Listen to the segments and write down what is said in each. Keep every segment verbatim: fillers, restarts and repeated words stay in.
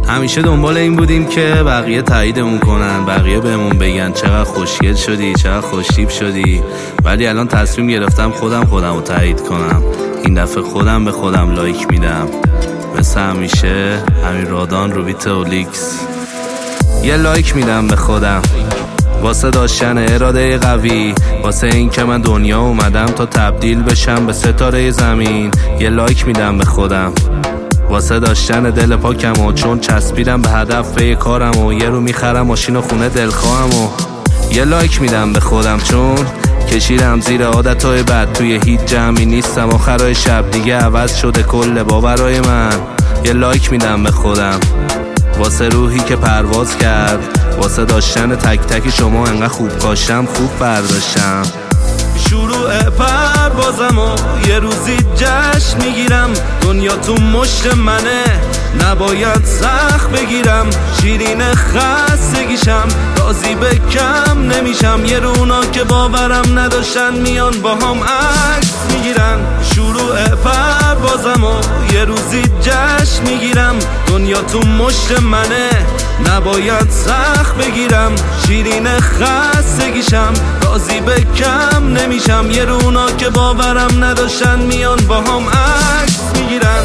همیشه دنبال این بودیم که بقیه تاییدمون کنن، بقیه بهمون بگن چقدر خوشگل شدی، چقدر خوشتیپ شدی. ولی الان تصمیم گرفتم خودم خودم رو تایید کنم. این دفعه خودم به خودم لایک میدم. مثل همیشه همین رادان رو بیت اولیکس. یه لایک میدم به خودم واسه داشتن اراده قوی، واسه این که من دنیا اومدم تا تبدیل بشم به ستاره زمین. یه لایک میدم به خودم واسه داشتن دل پاکم و چون چسبیدم به هدف به کارم و یه رو میخرم ماشین و خونه دلخواهم. و یه لایک میدم به خودم چون کشیدم زیر عادتهای بد، توی هیچ جمعی نیستم آخرای شب دیگه عوض شده کل باورای من. یه لایک میدم به خودم واسه روحی که پرواز کرد، واسه داشتن تک تک شما انقدر خوب کاشتم خوب برداشتم. شروع پروازم و یه روزی جشن میگیرم، دنیا تو مشت منه نباید سخت بگیرم. شیرین خستگیشم راضی به کم نمیشم، یه رونا که باورم نداشتن میان با هم عکس میگیرن. شروع پروازم و یه روزی جشن میگیرم، دنیا تو مشت منه نباید سخت بگیرم. شیرین خستگیشم راضی به کم نمیشم، یه رونا که باورم نداشتن میان با هم عکس میگیرن.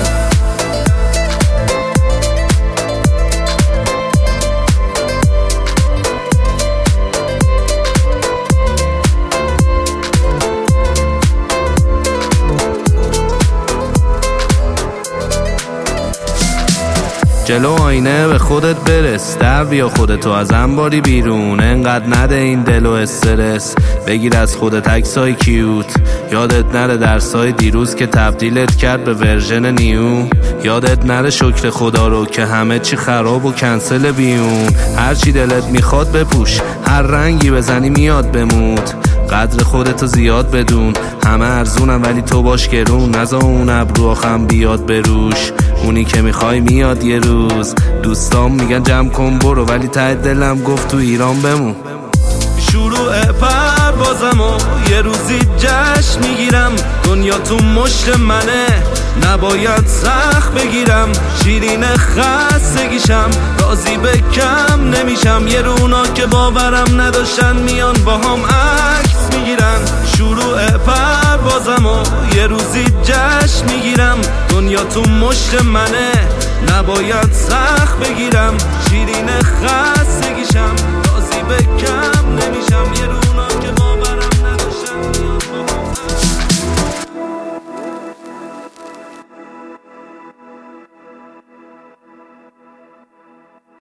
جلو آینه به خودت برس، در بیا خودتو از انباری بیرون. انقدر نده این دل و استرس، بگیر از خودت عکسای کیوت. یادت نره درسای دیروز که تبدیلت کرد به ورژن نیو. یادت نره شکر خدا رو که همه چی خراب و کنسل بیون. هر چی دلت میخواد بپوش، هر رنگی بزنی میاد بموت. قدر خودتو زیاد بدون، همه ارزونم ولی تو باش گرون. نزا اون ابرو آخم بیاد بروش، اونی که میخوای میاد یه روز. دوستام میگن جمع کن برو، ولی ته دلم گفت تو ایران بمون. شروع پروازم و یه روزی جشن میگیرم، دنیا تو مشت منه نباید سخت بگیرم. شیرین خستگیشم راضی به کم نمیشم، یه رونا که باورم نداشتن میان با هم عکس میگیرن. شروع پروازم و یه روزی جشن میگیرم، دنیا تو مشت منه نباید سخت بگیرم. شیرین خستگیشم راضی به کم نمیشم، یه رونا که